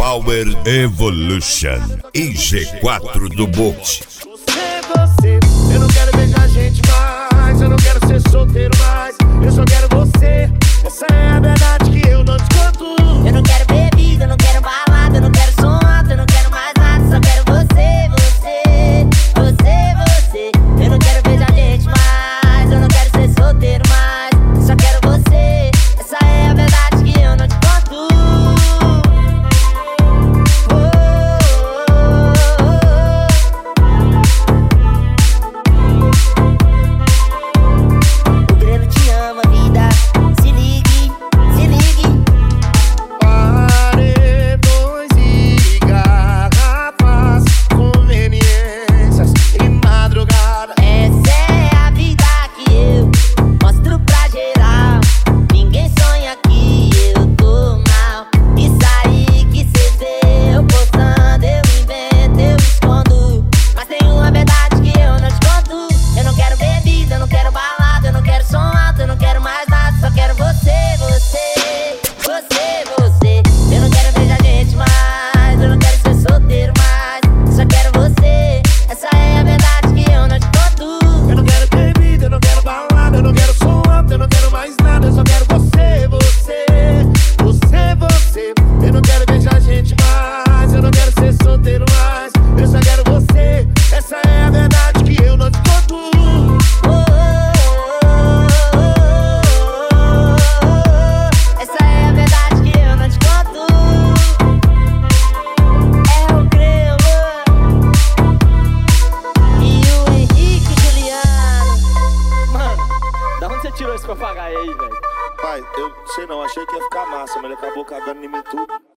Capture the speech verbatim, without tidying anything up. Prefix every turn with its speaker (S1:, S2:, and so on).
S1: Power Evolution e G quatro do Box.
S2: Você, você, eu não quero beijar gente mais, eu não quero ser solteiro mais, eu só quero você. Essa é a verdade que eu não te conto.
S3: Eu não quero bebida, eu não quero balada, eu não quero som alto, eu não quero mais nada, só quero você, você, você, você. Eu não quero beijar gente mais, eu não quero ser solteiro mais, só quero você. Essa é a verdade que eu não te conto. Oh, oh, oh, oh. O Breno te ama, vida. Se ligue, se ligue.
S2: Paredões e garrafas, conveniências e madrugada.
S3: Essa é a vida que eu mostro pra geral. Ninguém sonha que eu tô mal. Isso aí que cê vê eu postando, eu invento, eu escondo. Mas tem uma verdade que eu não te conto. Eu não quero bebida, eu não quero balada, eu não quero som alto, eu não quero mais nada, só quero você, você, você, você. Eu não quero beijar gente mais, eu não quero ser solteiro mais, só quero você. Essa é a verdade que eu não te conto.
S2: Eu não quero bebida, eu não quero balada, eu não quero som alto, eu não quero mais nada, eu só quero você, você, você, você. Eu não quero beijar gente mais, eu não quero ser solteiro mais, eu só quero você. Essa é a verdade que eu não te conto.
S3: Oh, oh, oh, oh, oh. Essa é a verdade que eu não te conto. É o Cremo e o Henrique Juliano.
S4: Mano, da onde você tirou esse papagaio aí, velho?
S2: Pai, eu sei não, achei que ia ficar massa, mas ele acabou cagando em mim tudo.